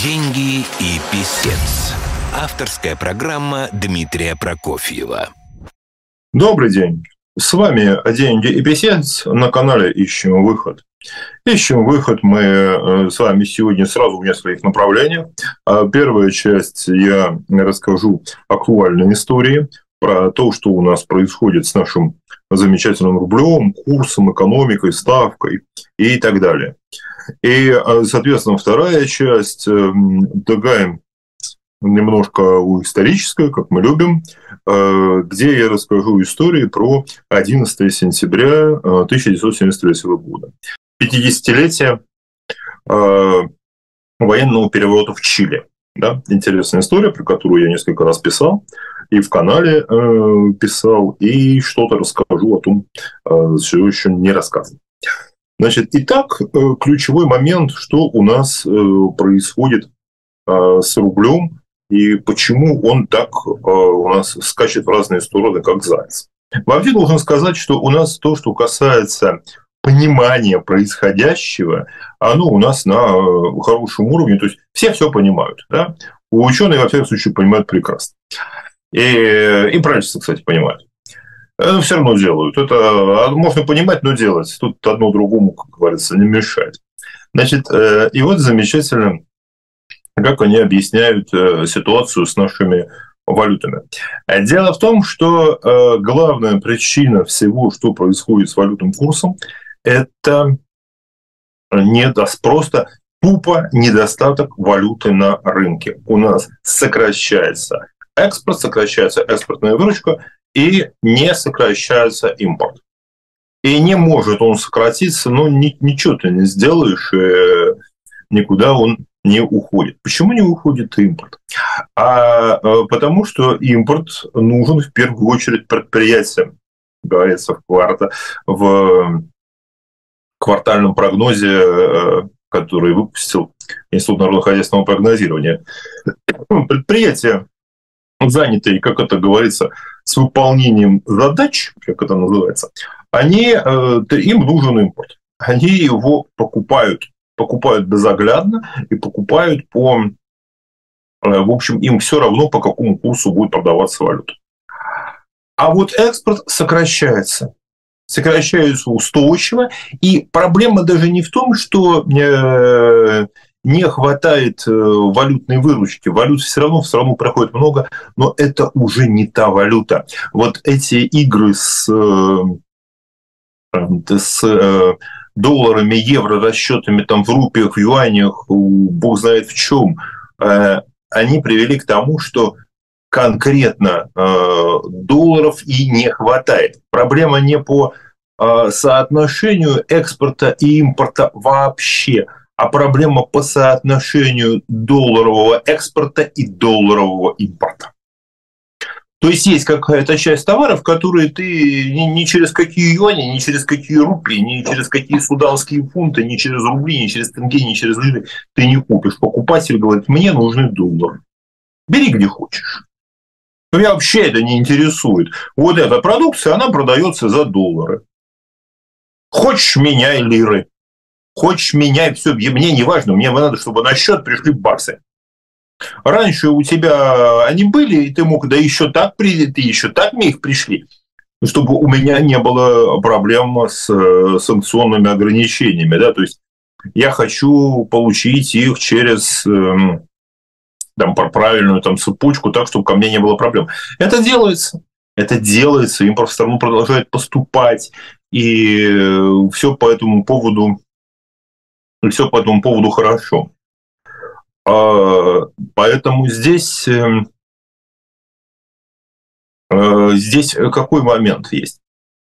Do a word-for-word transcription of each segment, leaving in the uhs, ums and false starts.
Деньги и писец. Авторская программа Дмитрия Прокофьева. Добрый день. С вами Деньги и писец на канале «Ищем выход». Ищем выход мы с вами сегодня сразу в нескольких направлениях. Первая часть я расскажу актуальные истории про то, что у нас происходит с нашим замечательным рублем, курсом, экономикой, ставкой и так далее. И, соответственно, вторая часть такая немножко историческая, как мы любим, где я расскажу истории про одиннадцатое сентября тысяча девятьсот семьдесят третьего года. пятидесятилетие военного переворота в Чили. Да? Интересная история, про которую я несколько раз писал, и в канале э, писал, и что-то расскажу о том, э, что еще не рассказано. Значит, итак, э, ключевой момент, что у нас э, происходит э, с рублем, и почему он так э, у нас скачет в разные стороны, как заяц. Вообще должен сказать, что у нас то, что касается понимания происходящего, оно у нас на хорошем уровне, то есть все все понимают. Да? Ученые, во всяком случае, понимают прекрасно. И, и правительство, кстати, понимают. Но все равно делают. Это можно понимать, но делать. Тут одно другому, как говорится, не мешает. Значит, и вот замечательно, как они объясняют ситуацию с нашими валютами. Дело в том, что главная причина всего, что происходит с валютным курсом, это недос, просто тупо недостаток валюты на рынке. У нас сокращается экспорт, сокращается экспортная выручка и не сокращается импорт. И не может он сократиться, но ни, ничего ты не сделаешь, никуда он не уходит. Почему не уходит импорт? А потому что импорт нужен в первую очередь предприятиям, говорится в кварта, в квартальном прогнозе, который выпустил Институт народно-хозяйственного прогнозирования. Предприятия, занятые, как это говорится, с выполнением задач, как это называется, они, им нужен импорт. Они его покупают, покупают безоглядно и покупают по... В общем, им все равно, по какому курсу будет продаваться валюта. А вот экспорт сокращается. Сокращаются устойчиво, и проблема даже не в том, что э, не хватает э, валютной выручки. Валют все равно в страну проходит много, но это уже не та валюта. Вот эти игры с, э, с э, долларами, евро, расчетами там, в рупиях, в юанях, бог знает в чем, э, они привели к тому, что конкретно э, долларов и не хватает. Проблема не по э, соотношению экспорта и импорта вообще, а проблема по соотношению долларового экспорта и долларового импорта. То есть есть какая-то часть товаров, которые ты ни, ни через какие юани, ни через какие рупии, ни через какие суданские фунты, ни через рубли, ни через тенге, ни через лиры ты не купишь. Покупатель говорит, мне нужны доллары. Бери где хочешь. Меня вообще это не интересует. Вот эта продукция, она продается за доллары. Хочешь, меняй лиры. Хочешь, меняй все. Мне не важно, мне надо, чтобы на счет пришли баксы. Раньше у тебя они были, и ты мог, да еще так, ты еще так мне их пришли, чтобы у меня не было проблем с санкционными ограничениями. Да? То есть я хочу получить их через... там, про правильную там, цепочку, так, чтобы ко мне не было проблем. Это делается. Это делается, импорт в страну продолжает поступать, и все по этому поводу, все по этому поводу хорошо. Поэтому здесь, здесь какой момент есть?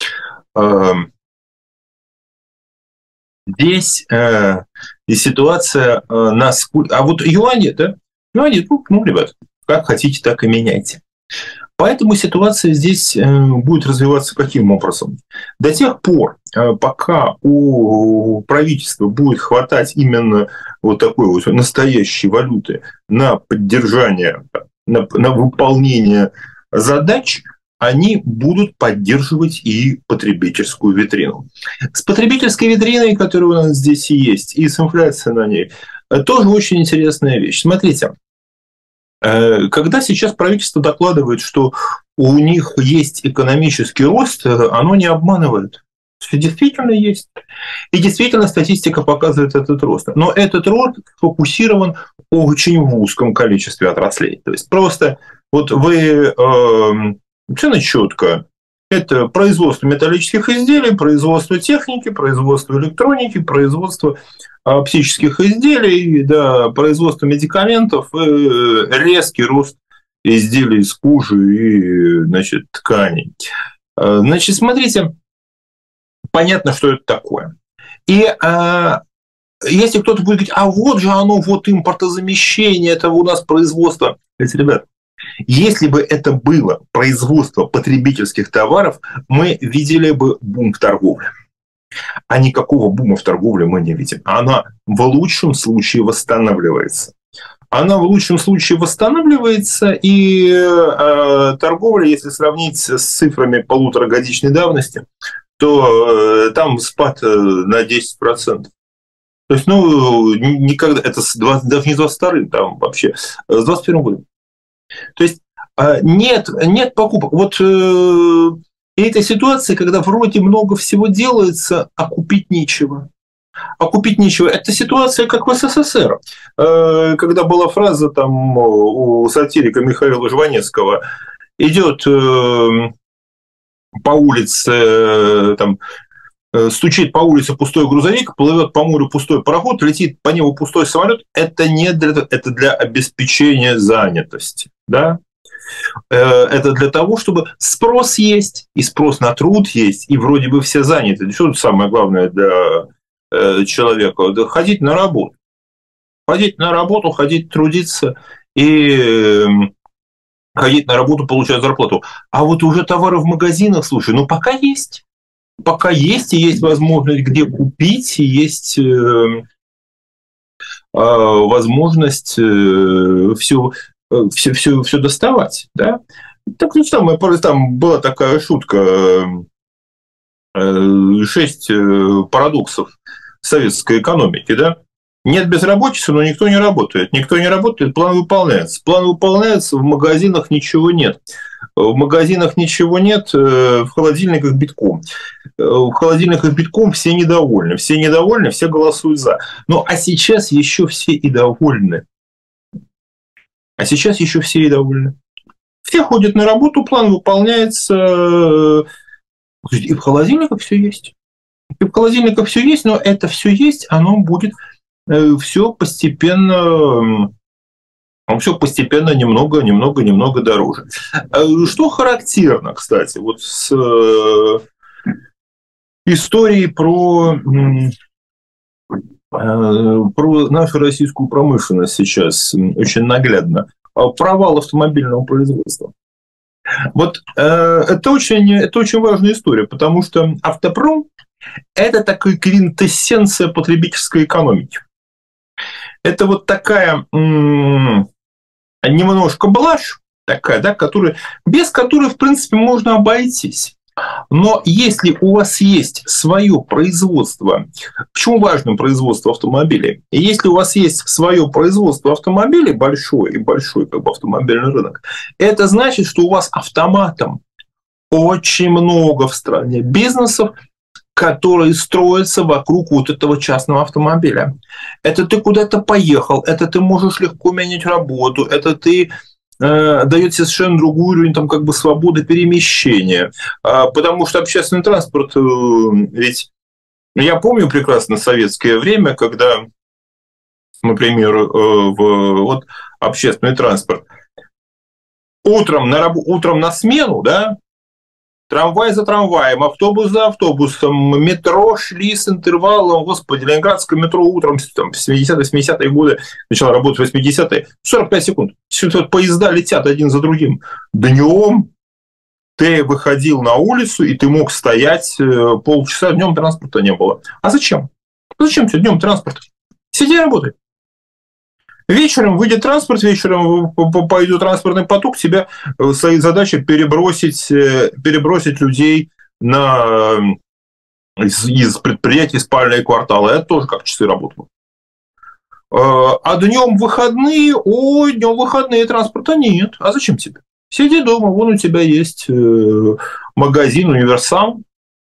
Здесь, здесь ситуация насколько... А вот юани, да? Ну, они, ну, ну, ребят, как хотите, так и меняйте. Поэтому ситуация здесь будет развиваться каким образом? До тех пор, пока у правительства будет хватать именно вот такой вот настоящей валюты на поддержание, на, на выполнение задач, они будут поддерживать и потребительскую витрину. С потребительской витриной, которая у нас здесь и есть, и с инфляцией на ней, тоже очень интересная вещь. Смотрите, когда сейчас правительство докладывает, что у них есть экономический рост, оно не обманывает. Все действительно есть. И действительно статистика показывает этот рост. Но этот рост сфокусирован в очень узком количестве отраслей. То есть просто вот вы э, совершенно четко это производство металлических изделий, производство техники, производство электроники, производство оптических изделий, да, производство медикаментов, резкий рост изделий из кожи и, значит, тканей. Значит, смотрите, понятно, что это такое. И а, если кто-то будет говорить, а вот же оно, вот импортозамещение, это у нас производство. Говорите, ребят, если бы это было производство потребительских товаров, мы видели бы бум в торговле. А никакого бума в торговле мы не видим. Она в лучшем случае восстанавливается. Она в лучшем случае восстанавливается, и э, торговля, если сравнить с цифрами полуторагодичной давности, то э, там спад на десять процентов. То есть, ну, никогда, это с двадцать, даже не с двадцать вторым, там вообще, с двадцать первым годом. То есть, э, нет, нет покупок. Вот э, эта ситуация, когда вроде много всего делается, а купить нечего. А купить нечего. Это ситуация, как в СССР, э, когда была фраза там у сатирика Михаила Жванецкого, идет э, по улице, там, стучит по улице пустой грузовик, плывет по морю пустой пароход, летит по небу пустой самолет. Это не для, это для обеспечения занятости, да? Это для того, чтобы спрос есть, и спрос на труд есть, и вроде бы все заняты. Что тут самое главное для человека? Да ходить на работу. Ходить на работу, ходить трудиться и ходить на работу, получать зарплату. А вот уже товары в магазинах, слушай, ну пока есть. Пока есть, и есть возможность где купить, и есть э, э, возможность э, все, все, все, все доставать. Да? Так, ну, там, там была такая шутка, э, шесть парадоксов советской экономики. Да? Нет безработицы, но никто не работает. Никто не работает, план выполняется. План выполняется, в магазинах ничего нет. В магазинах ничего нет, в холодильниках битком. В холодильниках битком все недовольны. Все недовольны, все голосуют за. Ну, а сейчас еще все и довольны. А сейчас еще все и довольны. Все ходят на работу, план выполняется. И в холодильниках все есть. И в холодильниках все есть, но это все есть, оно будет все постепенно... все постепенно немного, немного, немного дороже. Что характерно, кстати, вот с историей про, про нашу российскую промышленность сейчас очень наглядно. Провал автомобильного производства. Вот это очень, это очень важная история, потому что автопром – это такая квинтэссенция потребительской экономики. Это вот такая... немножко блажь такая, да, которая, без которой, в принципе, можно обойтись. Но если у вас есть свое производство, почему важно производство автомобилей? И если у вас есть свое производство автомобилей, большой и большой как бы, автомобильный рынок, это значит, что у вас автоматом очень много в стране бизнесов, которые строятся вокруг вот этого частного автомобиля. Это ты куда-то поехал, это ты можешь легко менять работу, это ты э, дает тебе совершенно другой уровень там, как бы, свободы перемещения. А, потому что общественный транспорт, э, ведь я помню прекрасно советское время, когда, например, э, в, вот, общественный транспорт утром на, утром на смену, да, трамвай за трамваем, автобус за автобусом, метро шли с интервалом, господи, ленинградское метро утром, там, в семидесятые-восьмидесятые годы, начало работать в восьмидесятые, сорок пять секунд. Поезда летят один за другим. Днем ты выходил на улицу, и ты мог стоять полчаса, днем транспорта не было. А зачем? Зачем тебе днем транспорт? Сиди и работай. Вечером выйдет транспорт, вечером пойдет транспортный поток, тебе стоит задача перебросить, перебросить людей на, из, из предприятий в спальные кварталы. Это тоже как часы работают. А днем выходные, ой, днем выходные транспорта нет. А зачем тебе? Сиди дома, вон у тебя есть магазин «Универсам»,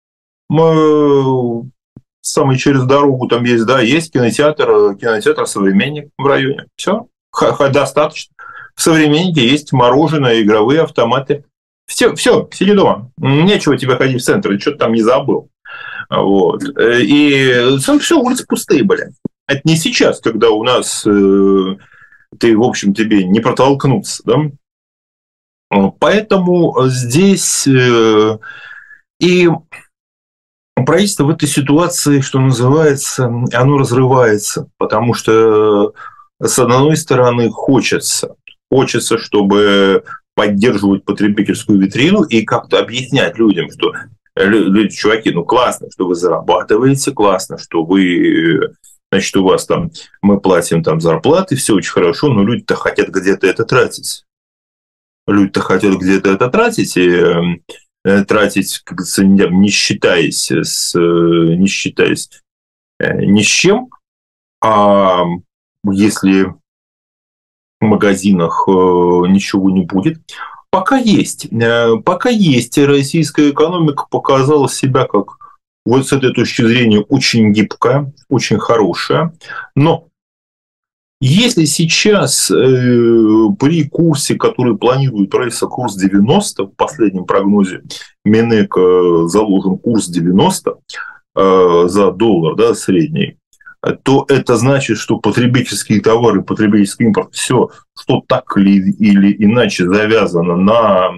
самый через дорогу там есть, да, есть кинотеатр, кинотеатр «Современник» в районе. Все, достаточно. В «Современнике» есть мороженое, игровые автоматы. Все, все, сиди дома. Нечего тебе ходить в центр, что-то там не забыл. Вот. И все, улицы пустые были. Это не сейчас, когда у нас э, ты, в общем, тебе не протолкнуться, да? Поэтому здесь э, и правительство в этой ситуации, что называется, оно разрывается, потому что с одной стороны хочется, хочется, чтобы поддерживать потребительскую витрину и как-то объяснять людям, что люди, чуваки, ну классно, что вы зарабатываете, классно, что вы, значит, у вас там, мы платим там зарплаты, все очень хорошо, но люди-то хотят где-то это тратить. Люди-то хотят где-то это тратить, и э, тратить, как говорится, не считаясь с, не считаясь э, ни с чем, а если в магазинах э, ничего не будет, пока есть, э, пока есть, российская экономика показала себя как вот с этой точки зрения очень гибкая, очень хорошая. Но если сейчас э, при курсе, который планирует правительство, курс девяносто, в последнем прогнозе Минэк э, заложен курс девяносто э, за доллар, да, средний, то это значит, что потребительские товары, потребительский импорт, все, что так или, или иначе завязано на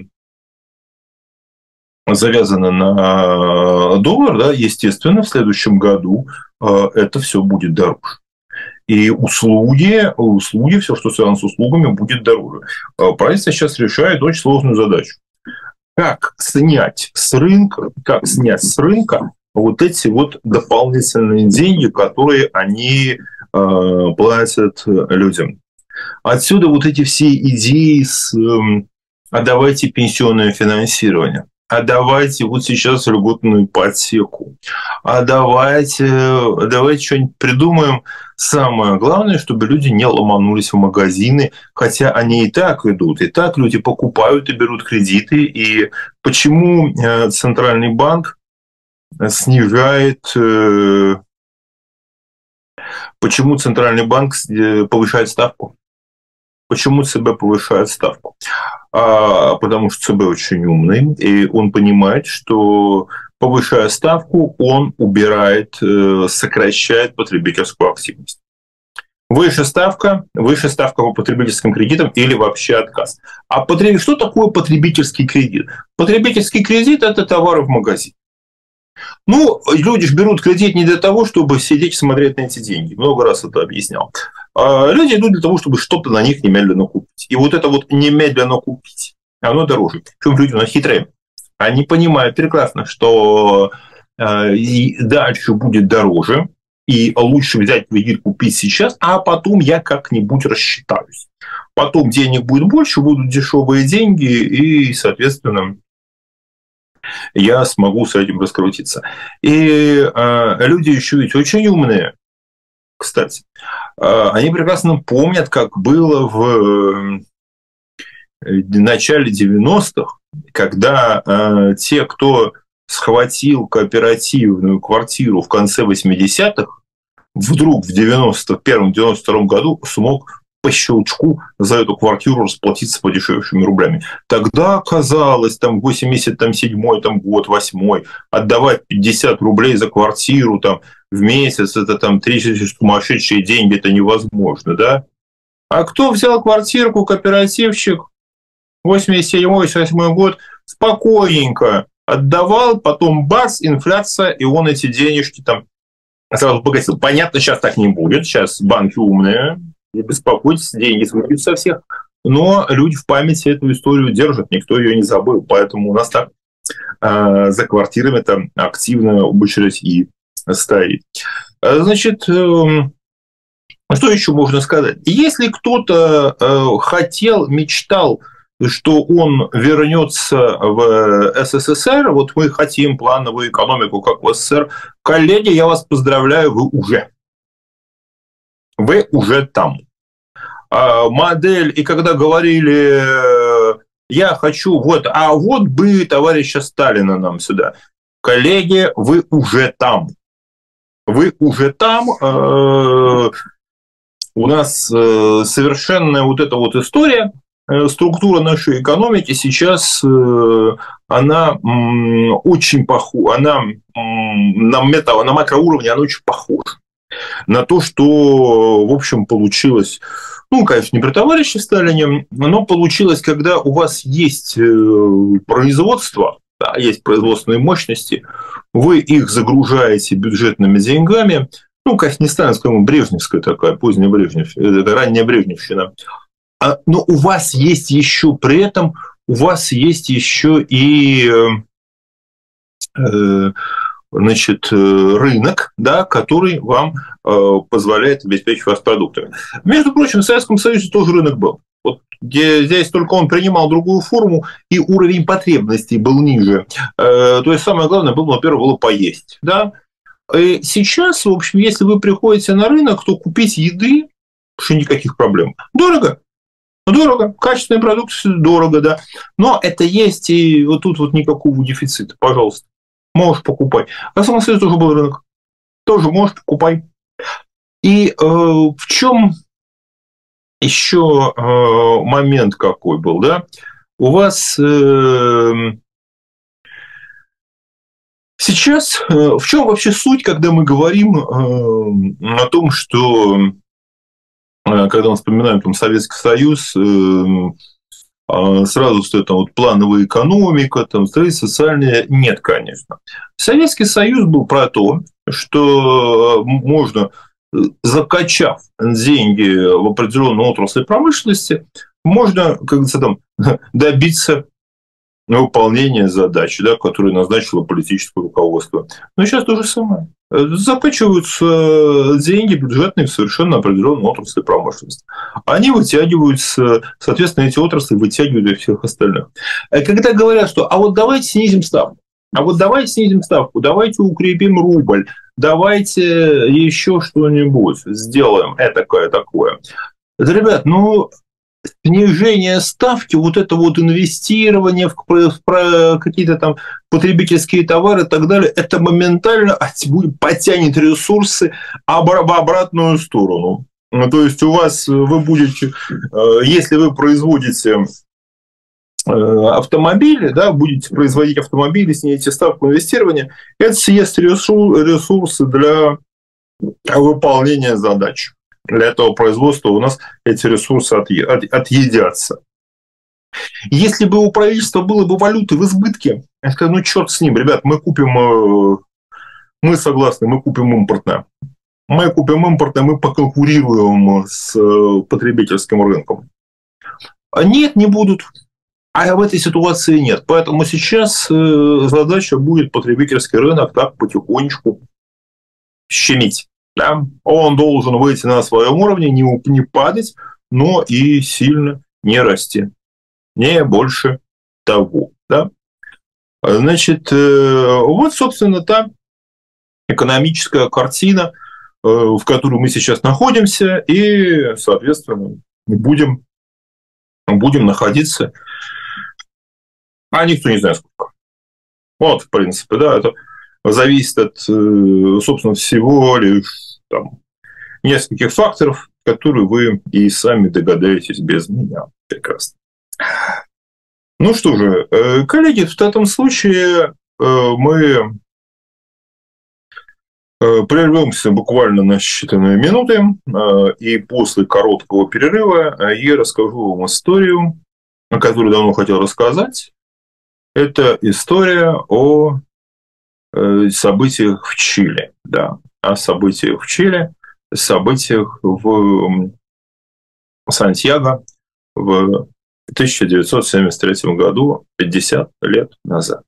завязано на доллар, да, естественно, в следующем году это все будет дороже. И услуги, услуги, все, что связано с услугами, будет дороже. Правительство сейчас решает очень сложную задачу. Как снять с рынка, как снять с рынка вот эти вот дополнительные деньги, которые они э, платят людям. Отсюда вот эти все идеи с э, «а давайте пенсионное финансирование», а давайте вот сейчас льготную ипотеку, а давайте, давайте что-нибудь придумаем. Самое главное, чтобы люди не ломанулись в магазины, хотя они и так идут, и так люди покупают и берут кредиты. И почему Центральный банк снижает, почему Центральный банк повышает ставку? Почему ЦБ повышает ставку? А, потому что ЦБ очень умный, и он понимает, что, повышая ставку, он убирает, сокращает потребительскую активность. Выше ставка, выше ставка по потребительским кредитам или вообще отказ. А потреб... что такое потребительский кредит? Потребительский кредит – это товары в магазине. Ну, люди же берут кредит не для того, чтобы сидеть и смотреть на эти деньги. Много раз это объяснял. А люди идут для того, чтобы что-то на них немедленно купить. И вот это вот немедленно купить, оно дороже. Причем люди, ну, хитрые. Они понимают прекрасно, что э, и дальше будет дороже, и лучше взять кредит, купить сейчас, а потом я как-нибудь рассчитаюсь. Потом денег будет больше, будут дешевые деньги, и, соответственно, я смогу с этим раскрутиться. И э, люди еще ведь очень умные, кстати. Э, они прекрасно помнят, как было в э, начале девяностых, когда э, те, кто схватил кооперативную квартиру в конце восьмидесятых, вдруг в девяносто первом — девяносто втором году смог по щелчку за эту квартиру расплатиться подешевевшими рублями. Тогда казалось, там восемьдесят седьмой там, год, восьмой, отдавать пятьдесят рублей за квартиру там, в месяц, это там тридцать сумасшедшие деньги, это невозможно, да? А кто взял квартирку, кооперативщик, восемьдесят седьмой — восемьдесят восьмой год, спокойненько отдавал, потом бац, инфляция, и он эти денежки там сразу погасил. Понятно, сейчас так не будет, сейчас банки умные, не беспокойтесь, деньги смоют со всех. Но люди в памяти эту историю держат, никто ее не забыл. Поэтому у нас так э, за квартирами там активно очередь и стоит. Значит, э, что еще можно сказать? Если кто-то э, хотел, мечтал, что он вернется в СССР, вот мы хотим плановую экономику, как в СССР, коллеги, я вас поздравляю, вы уже. Вы уже там. Модель, и когда говорили, я хочу, вот, а вот бы товарища Сталина нам сюда. Коллеги, вы уже там. Вы уже там. У нас совершенная вот эта вот история, структура нашей экономики сейчас, она очень похожа, она на, мета, на макроуровне она очень похожа на то, что, в общем, получилось, ну, конечно, не при товарище Сталине, но получилось, когда у вас есть производство, да, есть производственные мощности, вы их загружаете бюджетными деньгами, ну, конечно, не сталинская, а брежневская такая, поздняя Брежнев, это ранняя брежневщина, но у вас есть еще при этом, у вас есть еще и э, значит, рынок, да, который вам э, позволяет обеспечить вас продуктами. Между прочим, в Советском Союзе тоже рынок был. Вот где, здесь только он принимал другую форму, и уровень потребностей был ниже. Э, то есть самое главное было, во-первых, было поесть. Да? И сейчас, в общем, если вы приходите на рынок, то купить еды вообще никаких проблем. Дорого. Дорого, качественные продукты дорого, да. Но это есть, и вот тут вот никакого дефицита, пожалуйста. Можешь покупать. А в самом Союзе тоже был рынок. Тоже можешь покупать. И э, в чем еще э, момент какой был, да? У вас э, сейчас э, в чем вообще суть, когда мы говорим э, о том, что когда мы вспоминаем там, Советский Союз, сразу стоит там, вот, плановая экономика, там, социальная. Нет, конечно. Советский Союз был про то, что можно, закачав деньги в определенную отрасль промышленности, можно, как говорится, там, добиться выполнения задач, да, которые назначило политическое руководство. Но сейчас то же самое. Закачиваются деньги бюджетные в совершенно определенную отрасль промышленности. Они вытягиваются, соответственно, эти отрасли вытягивают и всех остальных. Когда говорят, что а вот давайте снизим ставку, а вот давайте снизим ставку, давайте укрепим рубль, давайте еще что-нибудь сделаем, этакое такое. Это, ребят, ну, снижение ставки, вот это вот инвестирование в какие-то там потребительские товары и так далее, это моментально потянет ресурсы в обратную сторону. Ну, то есть у вас вы будете, если вы производите автомобили, да, будете производить автомобили, снизите ставку инвестирования, это съест ресурсы для выполнения задач. Для этого производства у нас эти ресурсы отъедятся. Если бы у правительства было бы валюты в избытке, я скажу, ну черт с ним, ребят, мы купим, мы согласны, мы купим импортное. Мы купим импортное, мы поконкурируем с потребительским рынком. Нет, не будут. А в этой ситуации нет. Поэтому сейчас задача будет потребительский рынок так потихонечку щемить. Да? Он должен выйти на своем уровне, не, не падать, но и сильно не расти. Не больше того. Да? Значит, вот, собственно, та экономическая картина, в которой мы сейчас находимся, и, соответственно, будем, будем находиться, а никто не знает сколько. Вот, в принципе, да, это зависит от, собственно, всего лишь там, нескольких факторов, которые вы и сами догадаетесь без меня. Прекрасно. Ну что же, коллеги, в этом случае мы прервемся буквально на считанные минуты, и после короткого перерыва я расскажу вам историю, о которой давно хотел рассказать. Это история о событиях в Чили, да, о событиях в Чили, событиях в Сантьяго в тысяча девятьсот семьдесят третьем году, пятьдесят лет назад.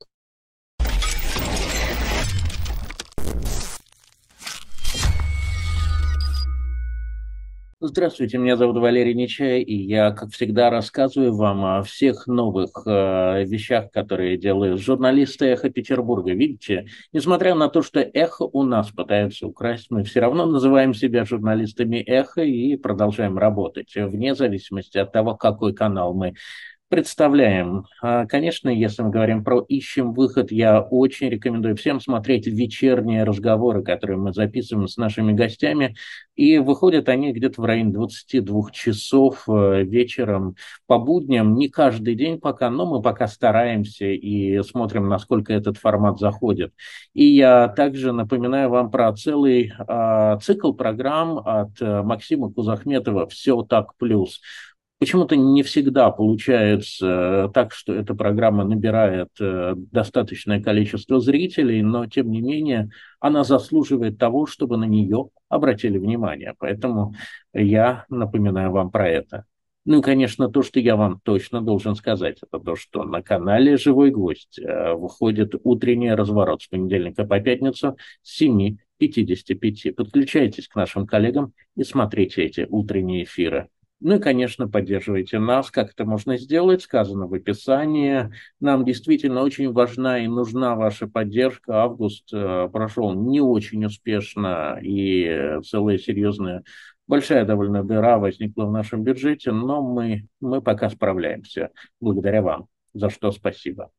Здравствуйте, меня зовут Валерий Нечай, и я, как всегда, рассказываю вам о всех новых э, вещах, которые делают журналисты «Эхо Петербурга». Видите, несмотря на то, что «Эхо» у нас пытаются украсть, мы все равно называем себя журналистами «Эхо» и продолжаем работать, вне зависимости от того, какой канал мы представляем. А, Конечно, если мы говорим про «Ищем выход», я очень рекомендую всем смотреть вечерние разговоры, которые мы записываем с нашими гостями, и выходят они где-то в районе двадцати двух часов э, вечером по будням, не каждый день пока, но мы пока стараемся и смотрим, насколько этот формат заходит. И я также напоминаю вам про целый э, цикл программ от э, Максима Кузахметова «Все так плюс». Почему-то не всегда получается так, что эта программа набирает э, достаточное количество зрителей, но тем не менее она заслуживает того, чтобы на нее обратили внимание. Поэтому я напоминаю вам про это. Ну и, конечно, то, что я вам точно должен сказать, это то, что на канале «Живой гвоздь» э, выходит утренний разворот с понедельника по пятницу с семи пятидесяти пяти. Подключайтесь к нашим коллегам и смотрите эти утренние эфиры. Ну и, конечно, поддерживайте нас, как это можно сделать, сказано в описании. Нам действительно очень важна и нужна ваша поддержка. Август э, прошел не очень успешно, и целая серьезная, большая довольно дыра возникла в нашем бюджете, но мы, мы пока справляемся, благодаря вам, за что спасибо.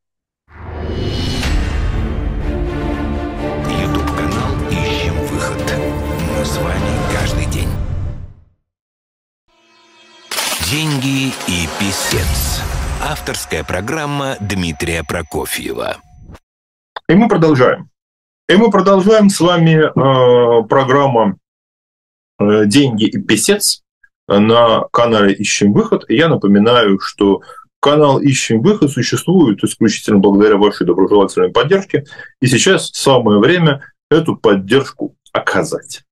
Ютуб-канал «Ищем выход». Мы с вами каждый день. «Деньги и писец». Авторская программа Дмитрия Прокофьева. И мы продолжаем. И мы продолжаем с вами э, программу э, «Деньги и писец» на канале «Ищем выход». И я напоминаю, что канал «Ищем выход» существует исключительно благодаря вашей доброжелательной поддержке. И сейчас самое время эту поддержку оказать.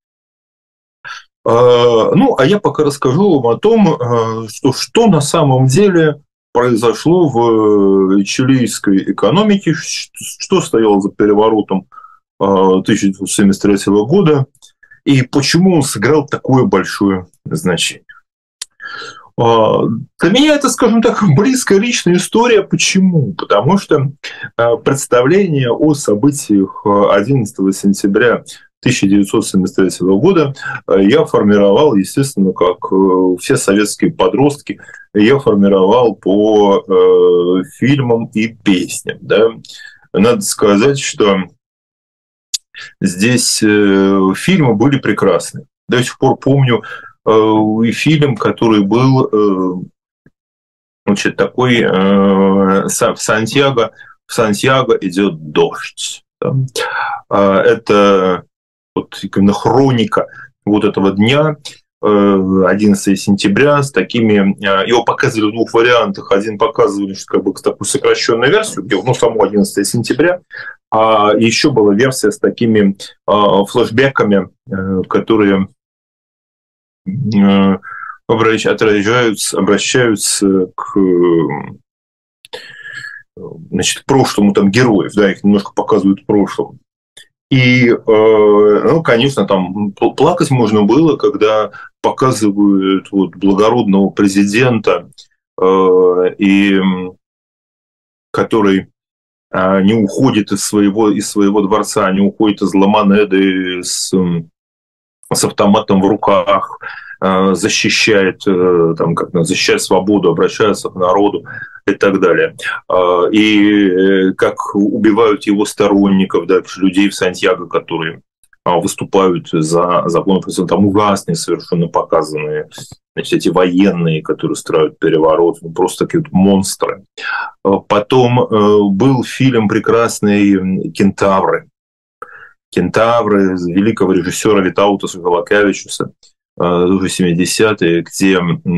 Ну, а я пока расскажу вам о том, что, что на самом деле произошло в чилийской экономике, что стояло за переворотом тысяча девятьсот семьдесят третьего года и почему он сыграл такое большое значение. Для меня это, скажем так, близкая личная история. Почему? Потому что представление о событиях одиннадцатого сентября тысяча девятьсот семьдесят третьего года я формировал, естественно, как все советские подростки, я формировал по э, фильмам и песням. Да? Надо сказать, что здесь э, фильмы были прекрасны. До сих пор помню э, фильм, который был э, значит, такой э, в Сантьяго, в Сантьяго идет дождь. Да? Это вот именно хроника вот этого дня, одиннадцатого сентября, с такими... Его показывали в двух вариантах. Один показывали как бы такую сокращенную версию, где ну, само одиннадцатого сентября, а еще была версия с такими флешбеками, которые обращаются, обращаются к, значит, к прошлому там, героев, да, их немножко показывают в прошлом. И, ну, конечно, там плакать можно было, когда показывают вот благородного президента, и, который не уходит из своего, из своего дворца, не уходит из Ла-Монеды с, с автоматом в руках, защищает, там, как, защищает свободу, обращается к народу и так далее. И как убивают его сторонников, да, людей в Сантьяго, которые выступают за закон, там ужасные совершенно показанные, значит, эти военные, которые строят переворот, просто такие вот монстры. Потом был фильм прекрасный «Кентавры». «Кентавры» великого режиссера Витаутаса Галакевичуса, уже семидесятые, где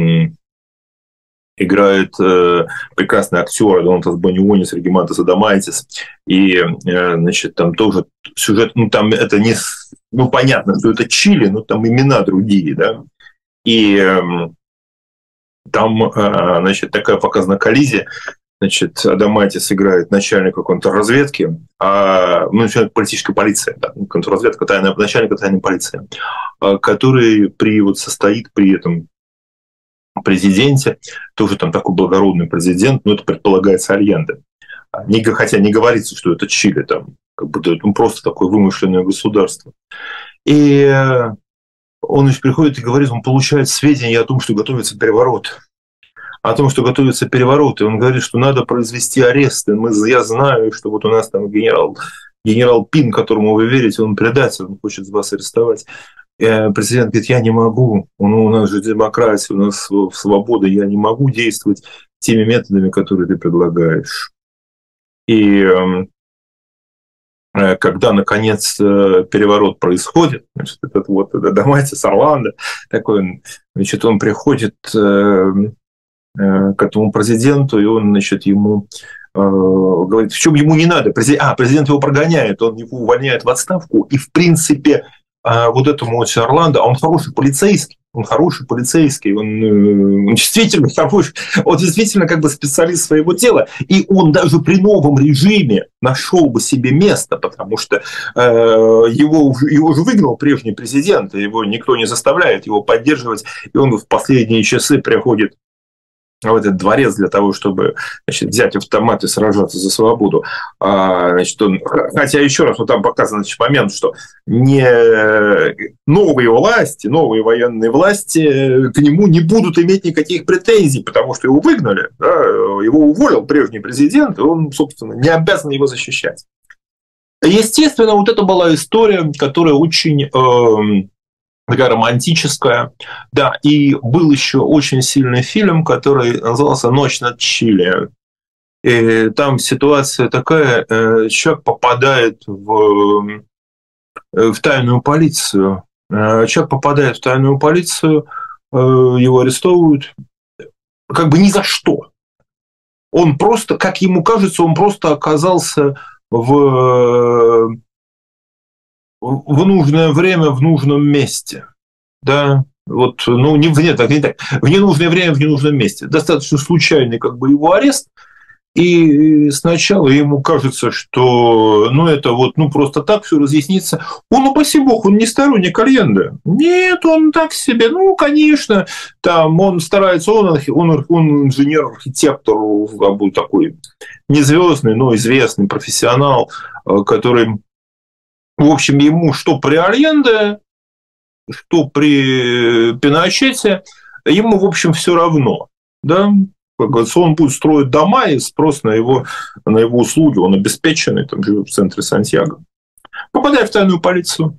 играет э, прекрасный актер Донатас Банионис, Регимантас Адамайтис, и, э, значит, там тоже сюжет, ну, там это не, ну, понятно, что это Чили, но там имена другие, да, и э, там, э, значит, такая показана коллизия значит, Адамайтис играет начальника контрразведки, а, ну, начальник политической полиции, да, контрразведка, тайная, начальника тайной полиции, который при, вот, состоит при этом президенте, тоже там такой благородный президент, но это предполагается Альенде. Хотя не говорится, что это Чили, там, как бы, ну, просто такое вымышленное государство. И он еще приходит и говорит, он получает сведения о том, что готовится переворот. О том, что готовится переворот. И он говорит, что надо произвести аресты. Мы, я знаю, что вот у нас там генерал, генерал Пин, которому вы верите, он предатель, он хочет вас арестовать. И президент говорит, я не могу. Ну, у нас же демократия, у нас свобода, я не могу действовать теми методами, которые ты предлагаешь. И когда, наконец, переворот происходит, значит, этот вот Адамайтис Орландо, такой, значит, он приходит к этому президенту, и он, значит, ему говорит, в чем ему не надо. А, президент его прогоняет, он его увольняет в отставку, и, в принципе, вот этому вот Орландо, он хороший полицейский, он хороший полицейский, он, он действительно хороший, он действительно как бы специалист своего дела, и он даже при новом режиме нашел бы себе место, потому что э, его, его же выгнал прежний президент, его никто не заставляет его поддерживать, и он в последние часы приходит в этот дворец для того, чтобы, значит, взять автомат и сражаться за свободу. А, значит, он, хотя, еще раз, вот там показан, значит, момент, что не новые власти, новые военные власти к нему не будут иметь никаких претензий, потому что его выгнали, да, его уволил прежний президент, и он, собственно, не обязан его защищать. Естественно, вот это была история, которая очень... Э, такая романтическая, да, и был еще очень сильный фильм, который назывался «Ночь над Чили». И там ситуация такая, человек попадает в, в тайную полицию, человек попадает в тайную полицию, его арестовывают, как бы ни за что. Он просто, как ему кажется, он просто оказался в... в нужное время, в нужном месте. Да, вот, ну, не, нет, так, не так. В ненужное время, в ненужном месте. Достаточно случайный как бы его арест, и сначала ему кажется, что, ну, это вот, ну, просто так все разъяснится. Он, упаси бог, он не сторонник Альенде. Нет, он так себе, ну, конечно, там он старается, он, он, он инженер-архитектор, такой не звездный, но известный профессионал, который... В общем, ему что при Альенде, что при Пиночете, ему, в общем, все равно. Да? Как говорится, он будет строить дома, и спрос на его, на его услуги, он обеспеченный, там живет в центре Сантьяго. Попадая в тайную полицию.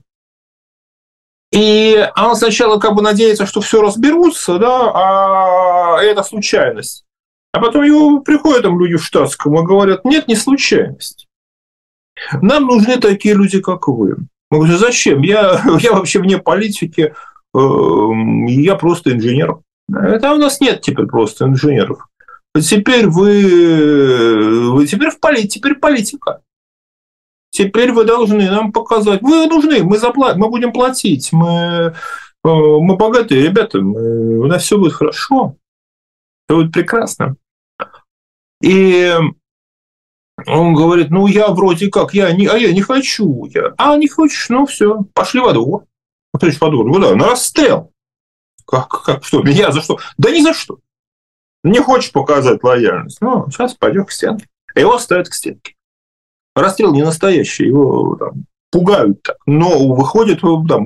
И он сначала как бы надеется, что все разберутся, да, а это случайность. А потом его приходят там люди в штатском и говорят, нет, не случайность. Нам нужны такие люди, как вы. Мы говорим, зачем? Я, я вообще вне политики, я просто инженер. Это у нас нет теперь просто инженеров. Теперь вы, вы теперь в политике, теперь политика. Теперь вы должны нам показать. Вы нужны, мы заплатим, мы будем платить, мы, мы богатые ребята, мы, у нас все будет хорошо, все будет прекрасно. И он говорит, ну я вроде как, я не, а я не хочу. Я, а не хочешь, ну все, пошли во двор. Пошли во двор, куда? На расстрел. Как, как, что, меня за что? Да ни за что. Не хочешь показать лояльность? Ну, сейчас пойдем к стенке. Его ставят к стенке. Расстрел не настоящий, его там пугают так. Но выходит там.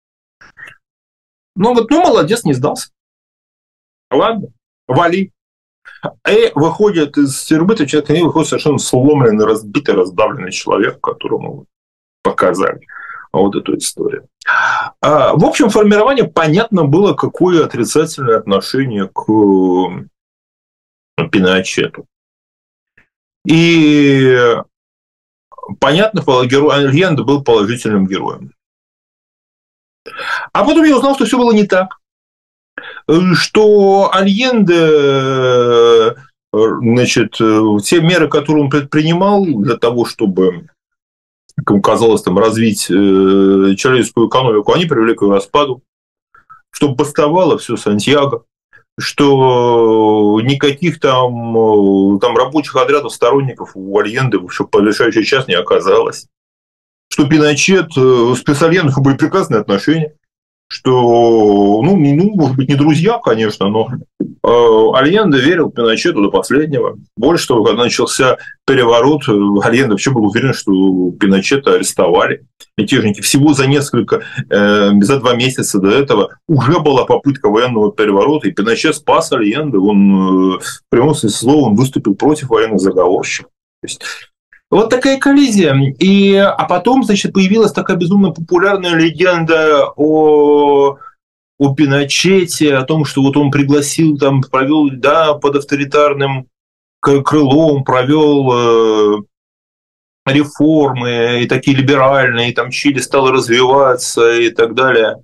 Ну, вот, ну, молодец, не сдался. Ладно, вали. И выходит из тюрьмы, то человек не выходит совершенно сломленный, разбитый, раздавленный человек, которому показали вот эту историю. В общем, формирование понятно было, какое отрицательное отношение к Пиночету. И понятно, герой Альенде был положительным героем. А потом я узнал, что все было не так. Что Альенде, значит, те меры, которые он предпринимал для того, чтобы, как ему казалось, там, развить человеческую экономику, они привели к ее распаду, чтобы бастовало все Сантьяго, что никаких там, там рабочих отрядов сторонников у Альенде вообще по решающий час не оказалось. Что Пиночет с Писальенко были прекрасные отношения, что, ну, ну, может быть, не друзья, конечно, но э, Альенде верил Пиночету до последнего. Больше того, когда начался переворот, Альенде вообще был уверен, что Пиночета арестовали. Мятежники всего за несколько, э, за два месяца до этого уже была попытка военного переворота, и Пиночет спас Альенде, он э, в прямом смысле слова он выступил против военных заговорщиков. То есть, вот такая коллизия. И, а потом, значит, появилась такая безумно популярная легенда о, о Пиночете, о том, что вот он пригласил, там, провел, да, под авторитарным крылом, провел э, реформы, и такие либеральные, и там Чили стало развиваться, и так далее.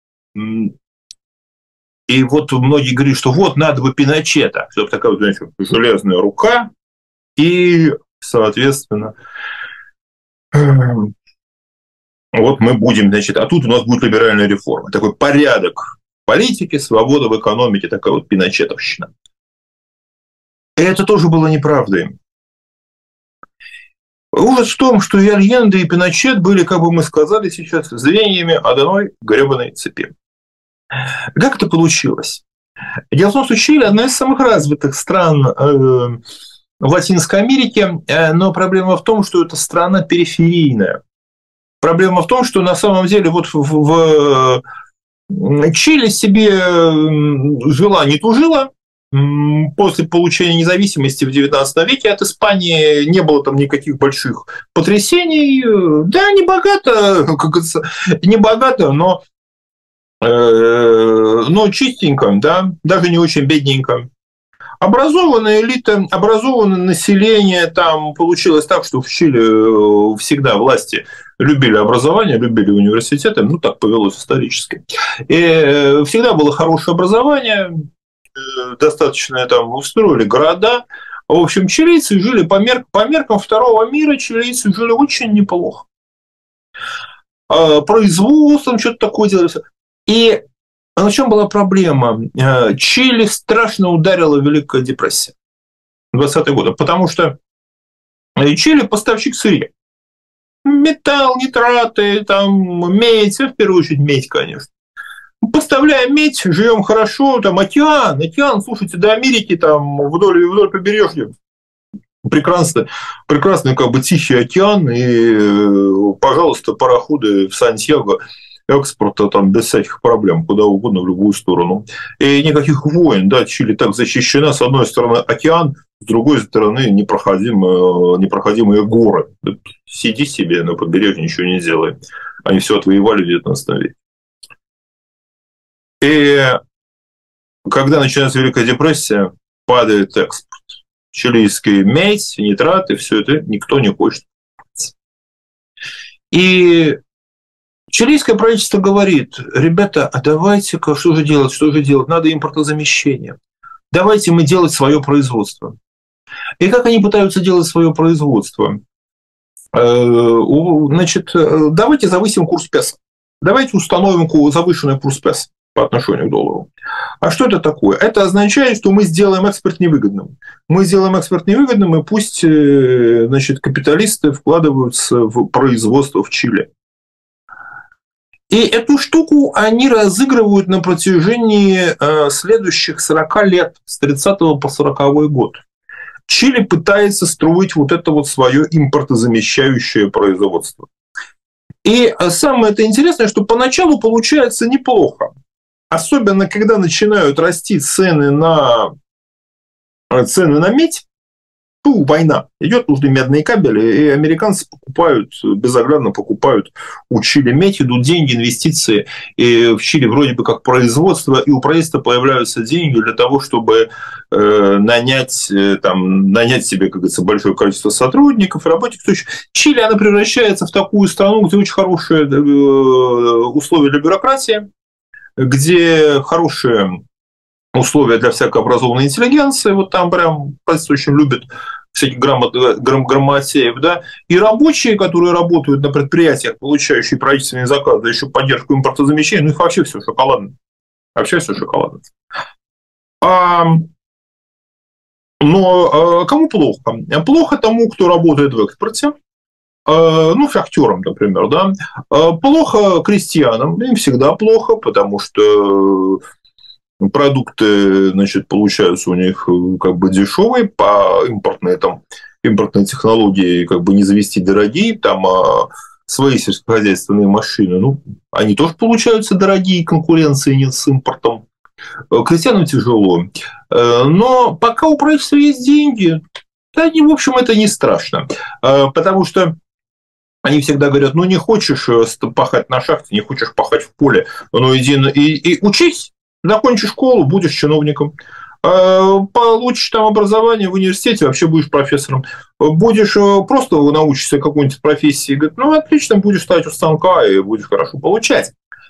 И вот многие говорят, что вот надо бы Пиночета, чтобы такая вот, знаете, железная рука, и соответственно, вот мы будем, значит, а тут у нас будет либеральная реформа. Такой порядок в политике, свобода в экономике, такая вот пиночетовщина. И это тоже было неправдой. Ужас в том, что и Альенде, и Пиночет были, как бы мы сказали сейчас, звеньями одной гребаной цепи. Как это получилось? Дело в том, что Чили – одна из самых развитых стран э, в Латинской Америке, но проблема в том, что это страна периферийная. Проблема в том, что на самом деле вот в, в Чили себе жила, не тужила. После получения независимости в девятнадцатом веке от Испании не было там никаких больших потрясений. Да, не богато, как говорится, не богато, но, э, но чистенько, да, даже не очень бедненько. Образованная элита, образованное население, там получилось так, что в Чили всегда власти любили образование, любили университеты, ну так повелось исторически. И всегда было хорошее образование, достаточно там устроили города. В общем, чилийцы жили по, мер... по меркам второго мира, чилийцы жили очень неплохо. Производством что-то такое делали. И а на чем была проблема? Чили страшно ударила Великая депрессия двадцатые годы, потому что Чили поставщик сырья. Металл, нитраты, там, медь, в первую очередь медь, конечно. Поставляем медь, живем хорошо, там океан, океан, слушайте, до Америки, там, вдоль, вдоль побережья. Прекрасный, прекрасный как бы тихий океан, и, пожалуйста, пароходы в Сантьяго, экспорта там без всяких проблем, куда угодно, в любую сторону. И никаких войн, да, Чили так защищена, с одной стороны океан, с другой стороны непроходимые, непроходимые горы. Сиди себе на побережье, ничего не делай. Они все отвоевали в девятнадцатом веке. И когда начинается Великая депрессия, падает экспорт. Чилийские медь, нитраты, все это никто не хочет. И чилийское правительство говорит: ребята, а давайте-ка, что же делать, что же делать? Надо импортозамещение. Давайте мы делать свое производство. И как они пытаются делать свое производство? Значит, давайте завысим курс песо. Давайте установим завышенный курс песо по отношению к доллару. А что это такое? Это означает, что мы сделаем экспорт невыгодным. Мы сделаем экспорт невыгодным, и пусть, значит, капиталисты вкладываются в производство в Чили. И эту штуку они разыгрывают на протяжении следующих сорока лет, с тридцатого по сороковой год. Чили пытается строить вот это вот свое импортозамещающее производство. И самое это интересное, что поначалу получается неплохо. Особенно, когда начинают расти цены на, цены на медь. Фу, война. Идет, нужны медные кабели, и американцы покупают, безоглядно покупают у Чили медь, идут деньги, инвестиции. И в Чили вроде бы как производство, и у правительства появляются деньги для того, чтобы э, нанять, э, там, нанять себе, как говорится, большое количество сотрудников, работников. То есть Чили, она превращается в такую страну, где очень хорошие э, условия для бюрократии, где хорошие условия для всякой образованной интеллигенции, вот там прям правительство очень любит всяких грамот, грам, грамотеев, да, и рабочие, которые работают на предприятиях, получающие правительственные заказы, да еще поддержку импортозамещения, ну их вообще все шоколадно. Вообще все шоколадно. А, но кому плохо? Плохо тому, кто работает в экспорте, ну, шахтерам, например, да. Плохо крестьянам, им всегда плохо, потому что продукты, значит, получаются у них как бы дешевые, по импортной, там, импортной технологии как бы не завести дорогие, там а свои сельскохозяйственные машины, ну, они тоже получаются дорогие, конкуренции нет с импортом. Крестьянам тяжело. Но пока у правительства есть деньги, да, в общем, это не страшно. Потому что они всегда говорят, ну, не хочешь пахать на шахте, не хочешь пахать в поле, ну, иди и, и учись, закончишь школу, будешь чиновником. Получишь там образование в университете, вообще будешь профессором. Будешь просто научишься какой-нибудь профессии, говорит, ну, отлично, будешь стоять у станка и будешь хорошо получать.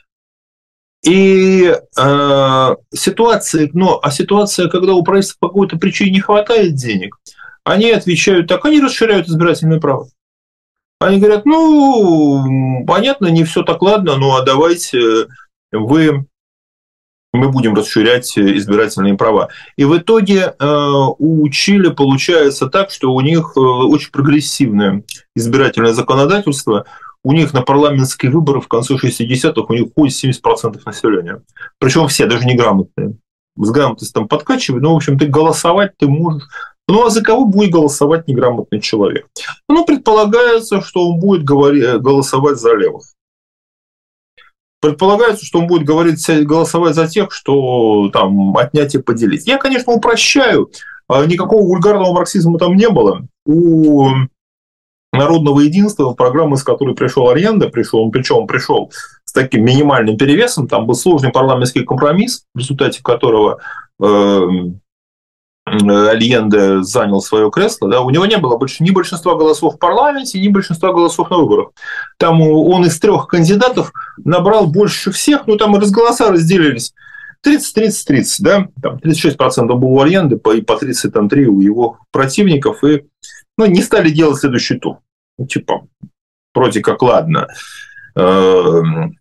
И э, ситуация, ну, а ситуация, когда у правительства по какой-то причине не хватает денег, они отвечают так, они расширяют избирательное право. Они говорят, ну, понятно, не все так ладно, ну, а давайте вы, мы будем расширять избирательные права. И в итоге э, у Чили получается так, что у них очень прогрессивное избирательное законодательство. У них на парламентские выборы в конце шестидесятых у них ходит семьдесят процентов населения. Причем все, даже неграмотные. С грамотностью подкачивают, но, в общем, ты голосовать ты можешь. Ну, а за кого будет голосовать неграмотный человек? Ну, предполагается, что он будет говорить, голосовать за левых. Предполагается, что он будет говорить, голосовать за тех, что там отнять и поделить. Я, конечно, упрощаю. Никакого вульгарного марксизма там не было. У Народного единства, программа, с которой пришел Альенде, пришел, причем он пришел с таким минимальным перевесом, там был сложный парламентский компромисс, в результате которого э, Альенде занял свое кресло, да, у него не было больше ни большинства голосов в парламенте, ни большинства голосов на выборах. Там он из трех кандидатов набрал больше всех, ну там и голоса разделились. тридцать тридцать тридцать, да, там тридцать шесть процентов было у Альенде, и по тридцать три у его противников, и ну, не стали делать следующий тур. Ну, типа, вроде как, ладно, наберем.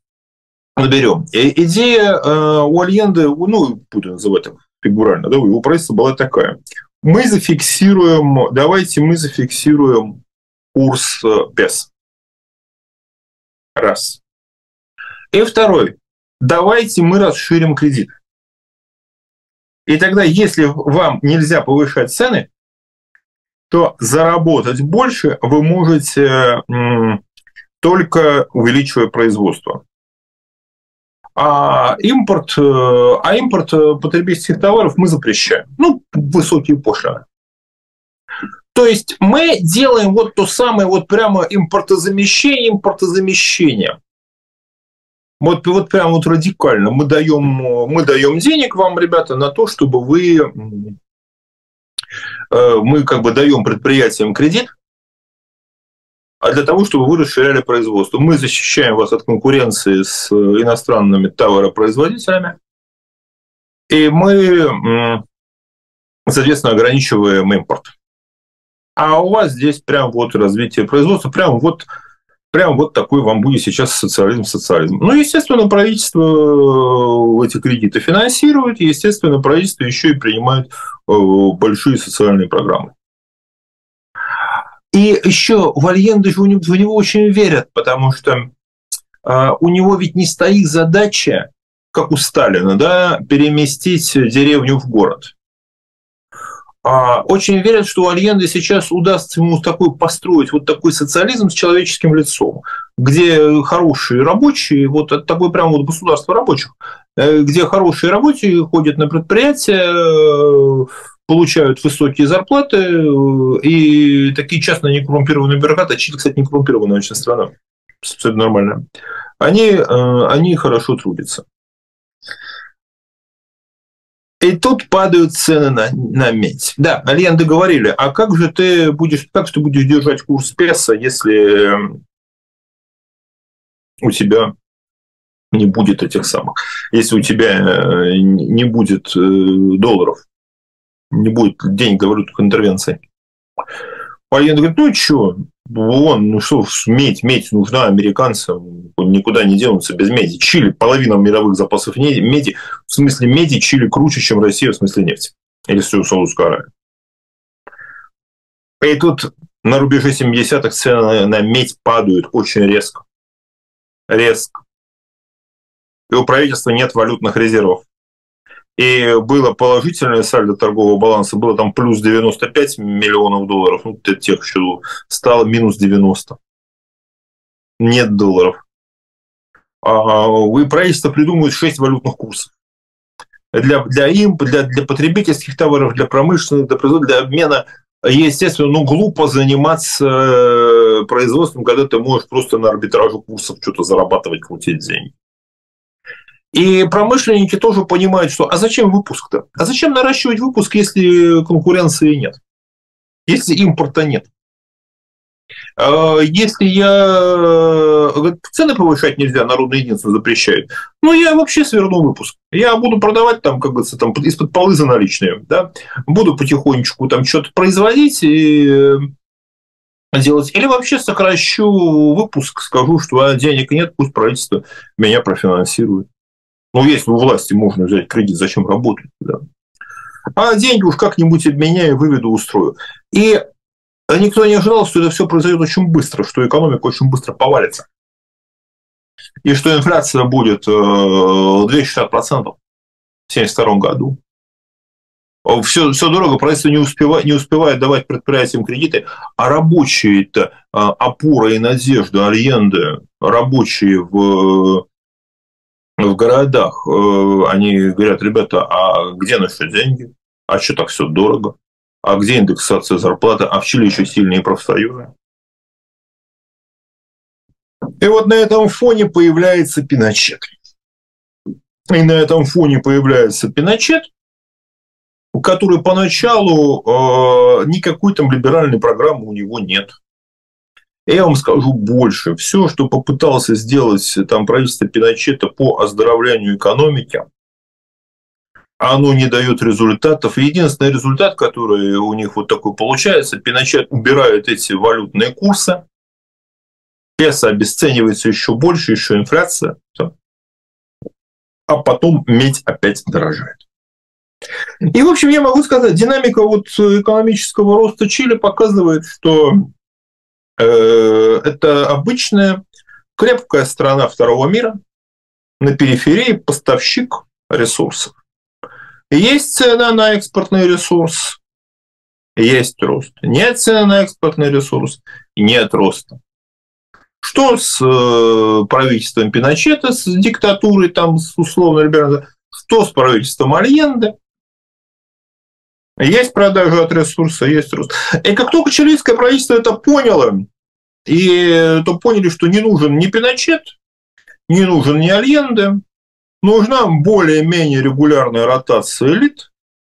Идея у Альенде, ну, буду называть так фигурально, да, у его правительства была такая. Мы зафиксируем, давайте мы зафиксируем курс песо. Раз. И второй. Давайте мы расширим кредит. И тогда, если вам нельзя повышать цены, то заработать больше вы можете только увеличивая производство. А импорт, а импорт потребительских товаров мы запрещаем. Ну, высокие пошлины. То есть мы делаем вот то самое вот прямо импортозамещение, импортозамещение. Вот, вот прямо вот радикально. Мы даем, мы даем денег вам, ребята, на то, чтобы вы... Мы как бы даем предприятиям кредит, а для того, чтобы вы расширяли производство. Мы защищаем вас от конкуренции с иностранными товаропроизводителями, и мы, соответственно, ограничиваем импорт. А у вас здесь прям вот развитие производства, прям вот, прям вот такой вам будет сейчас социализм, социализм. Ну, естественно, правительство эти кредиты финансирует, и, естественно, правительство еще и принимает большие социальные программы. И еще в Альенде же в него очень верят, потому что у него ведь не стоит задача, как у Сталина, да, переместить деревню в город. Очень верят, что у Альенде сейчас удастся ему такой построить вот такой социализм с человеческим лицом, где хорошие рабочие, вот это такое прям вот государство рабочих, где хорошие рабочие ходят на предприятия, получают высокие зарплаты, и такие частно некоррумпированные бюрократы, Чили, кстати, некоррумпированная очень страна, абсолютно нормально, они, они хорошо трудятся. И тут падают цены на, на медь. Да, Альенде говорили, а как же ты будешь, как ты будешь держать курс песо, если у тебя не будет этих самых, если у тебя не будет долларов, не будет денег, говорю, только интервенции. Альенде говорит, ну что, Вон, ну что, медь, медь нужна американцам, никуда не денутся без меди. Чили, половина мировых запасов меди, в смысле меди Чили круче, чем Россия в смысле нефти. Или Саудовская Аравия. И тут на рубеже семидесятых цены на медь падают очень резко. Резко. И у правительства нет валютных резервов. И было положительное сальдо торгового баланса, было там плюс девяносто пять миллионов долларов, ну, тех еще стало минус девяносто. Нет долларов. И правительство придумывает шесть валютных курсов. Для, для имп, для, для потребительских товаров, для промышленных, для, для обмена. Естественно, ну, глупо заниматься производством, когда ты можешь просто на арбитраже курсов что-то зарабатывать, крутить деньги. И промышленники тоже понимают, что а зачем выпуск-то? А зачем наращивать выпуск, если конкуренции нет? Если импорта нет? Если я... Цены повышать нельзя, народное единство запрещает. Ну, я вообще сверну выпуск. Я буду продавать там, как говорится, там из-под полы за наличные. Да? Буду потихонечку там что-то производить и делать. Или вообще сокращу выпуск, скажу, что а, денег нет, пусть правительство меня профинансирует. Ну, если у власти можно взять кредит, зачем работать? Да? А деньги уж как-нибудь обменяю, выведу, устрою. И никто не ожидал, что это все произойдет очень быстро, что экономика очень быстро повалится. И что инфляция будет двести шестьдесят процентов в семьдесят втором году. Все, все дорого, правительство не успевает, не успевает давать предприятиям кредиты, а рабочие-то, опора и надежда, альенды, рабочие в... в городах, они говорят, ребята, а где наши деньги? А что так все дорого? А где индексация зарплаты? А в Чили еще сильные профсоюзы. И вот на этом фоне появляется Пиночет. И на этом фоне появляется Пиночет, который поначалу э, никакой там либеральной программы у него нет. Я вам скажу больше. Все, что попытался сделать там правительство Пиночета по оздоровлению экономики, оно не дает результатов. Единственный результат, который у них вот такой получается, Пиночет убирает эти валютные курсы, песо обесценивается еще больше, еще инфляция, а потом медь опять дорожает. И, в общем, я могу сказать, динамика вот экономического роста Чили показывает, что это обычная крепкая страна второго мира, на периферии поставщик ресурсов. Есть цена на экспортный ресурс, есть рост. Нет цены на экспортный ресурс, нет роста. Что с правительством Пиночета, с диктатурой, там, с условно либеральной, что с правительством Альенде? Есть продажа от ресурса, есть рост. И как только чилийское правительство это поняло, и то поняли, что не нужен ни Пиночет, не нужен ни Альенде, нужна более-менее регулярная ротация элит,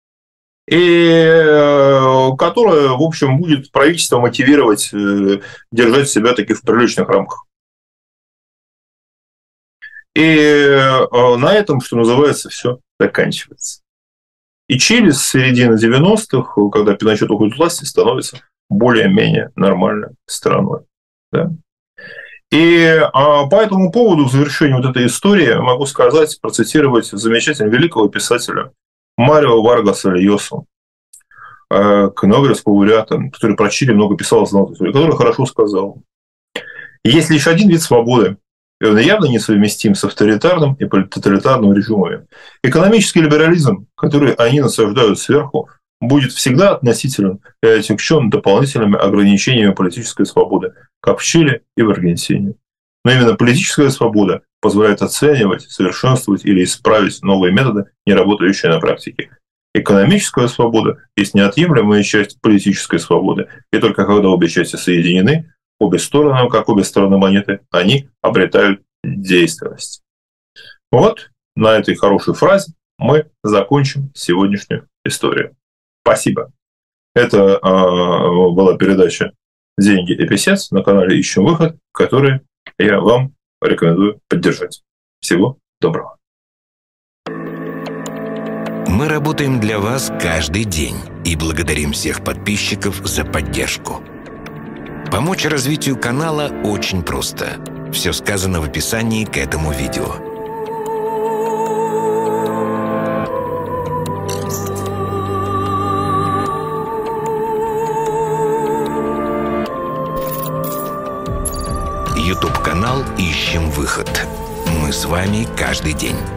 и которая, в общем, будет правительство мотивировать держать себя таки в приличных рамках. И на этом, что называется, все заканчивается. И Чили с середины девяностых, когда Пиночет уходит в власти, становится более-менее нормальной страной. Да? И а, по этому поводу, в завершении вот этой истории, могу сказать, процитировать замечательного великого писателя Марио Варгаса Льосу, э, нобелевского лауреата, который про Чили много писал, знал, который хорошо сказал: есть лишь один вид свободы, и он явно несовместим с авторитарным и тоталитарным режимами. Экономический либерализм, который они насаждают сверху, будет всегда относителен и отягчен дополнительными ограничениями политической свободы, как в Чили и в Аргентине. Но именно политическая свобода позволяет оценивать, совершенствовать или исправить новые методы, не работающие на практике. Экономическая свобода есть неотъемлемая часть политической свободы, и только когда обе части соединены, обе стороны, как обе стороны монеты, они обретают действенность. Вот на этой хорошей фразе мы закончим сегодняшнюю историю. Спасибо. Это э, была передача «Деньги и писец» на канале «Ищем выход», который я вам рекомендую поддержать. Всего доброго. Мы работаем для вас каждый день и благодарим всех подписчиков за поддержку. Помочь развитию канала очень просто. Все сказано в описании к этому видео. YouTube-канал «Ищем выход». Мы с вами каждый день.